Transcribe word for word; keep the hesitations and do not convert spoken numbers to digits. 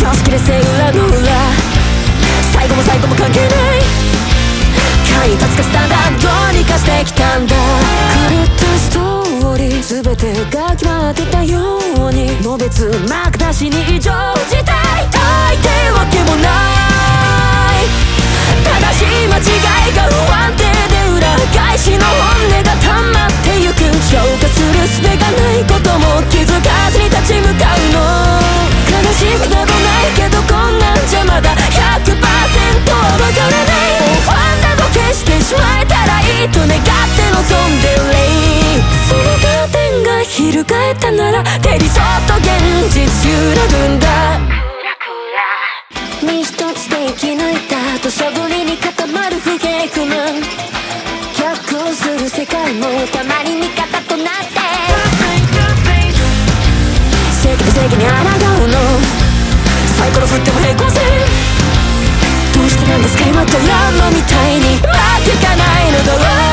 好きです裏の裏、最後も最後も関係ない間一髪かスタンダードにかしてきたんだ。狂ったストーリー全てが決まってたように、のべつ幕なしに異常事態大ってわけもない。正しい間違いが不安定で裏返しの本音が溜まってゆく。消化する術がないことも気づかずに立ち向かうの。悲しくなどないけどこんなんじゃまだ ひゃくパーセント わからない。もうファンなど消してしまえたらいいと願って望んでるレイ。そのカーテンが翻ったなら手にそっと現実揺らぐんだ。身一つで生き抜いた土砂降りに固まる不平不満、逆行する世界もたまに味方となって正義と正義に抗うの。サイコロ振っても平行線、どうしてなんですか今と山みたいにわけがないのだろう。